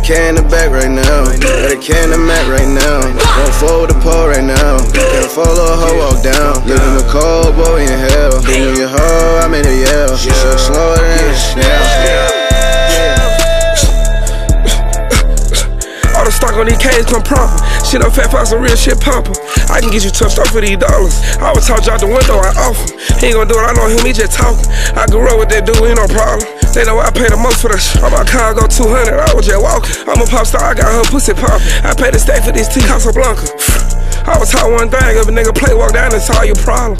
K in the back right now. Got a K in the mat right now. Won't fold the pole right now. Can't follow a hoe walk down. Living the cold boy in hell. Being your hoe, I made a yell. She so slower than a snail. All the stock on these K's come proper. Shit up fat for some real shit popper. I can get you touched up for these dollars. I was talk out the window, I offer. He ain't gonna do it, I know him, he just talking. I grew up with that dude, ain't no problem. They know I pay the most for that shit. On my car, I go 200, I was just walking. I'm a pop star, I got her pussy poppin'. I paid the stay for this T Casablanca. I was taught one thing, if a nigga play, walk down and solve your problem.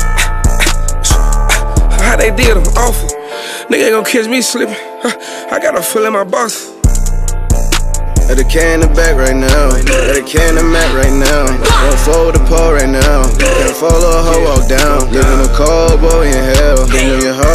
How they did them, awful. Nigga ain't gonna catch me slipping. I got a feel in my box. Got a K in the back right now. Got a K in the mat right now. Won't fold the pole right now. Can't follow a hoe walk down. Living a cold boy in hell. Being your hoe.